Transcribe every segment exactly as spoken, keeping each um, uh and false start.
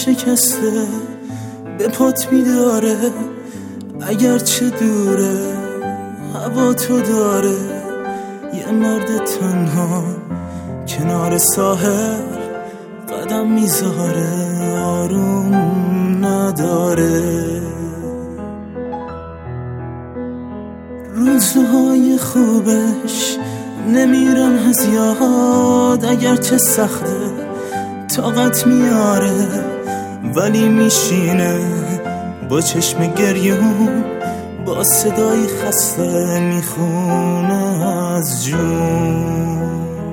شکسته به پات میداره، اگرچه دوره هوا تو داره. یه مرد تنها کنار ساحل قدم میذاره، آروم نداره. روزهای خوبش نمیرن از یاد، اگرچه سخته طاقت میاره، ولی میشینه با چشم گریون، با صدای خسته میخونه از جون.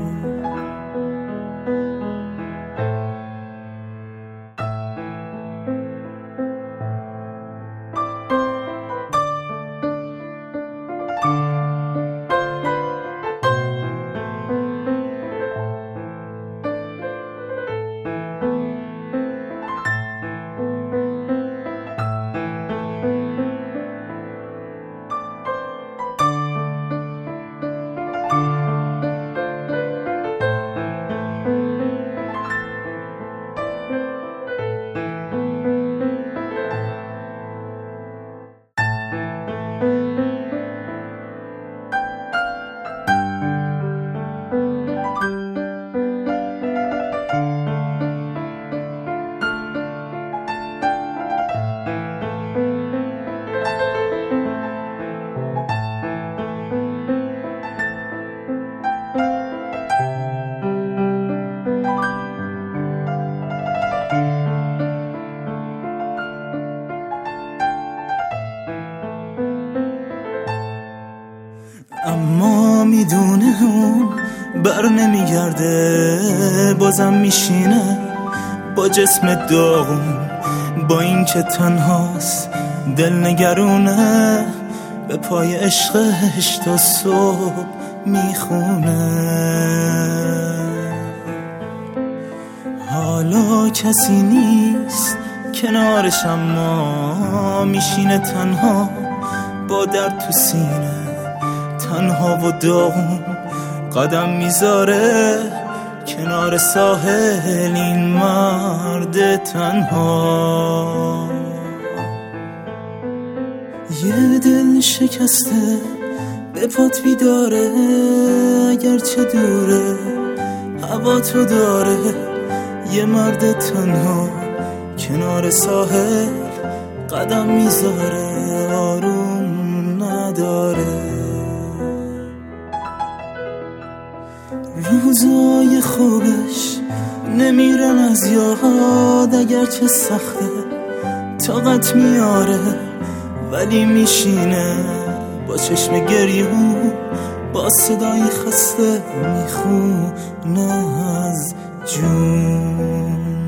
اما میدونه اون بر نمیگرده، بازم میشینه با جسم داغون، با این که تنهاست دل نگرونه، به پای عشقش تا صبح میخونه. حالا کسی نیست کنارش، اما میشینه تنها با درد تو سینه، تنها و داغون قدم میذاره کنار ساحل این مرد تنها. یه دل شکسته به پات بیداره، اگرچه دوره هوا تو داره. یه مرد تنها کنار ساحل قدم میذاره، آروم نداره. روزای خوبش نمیرن از یاد، اگرچه سخته طاقت میاره، ولی میشینه با چشم گریون، با صدای خسته میخونه از جون.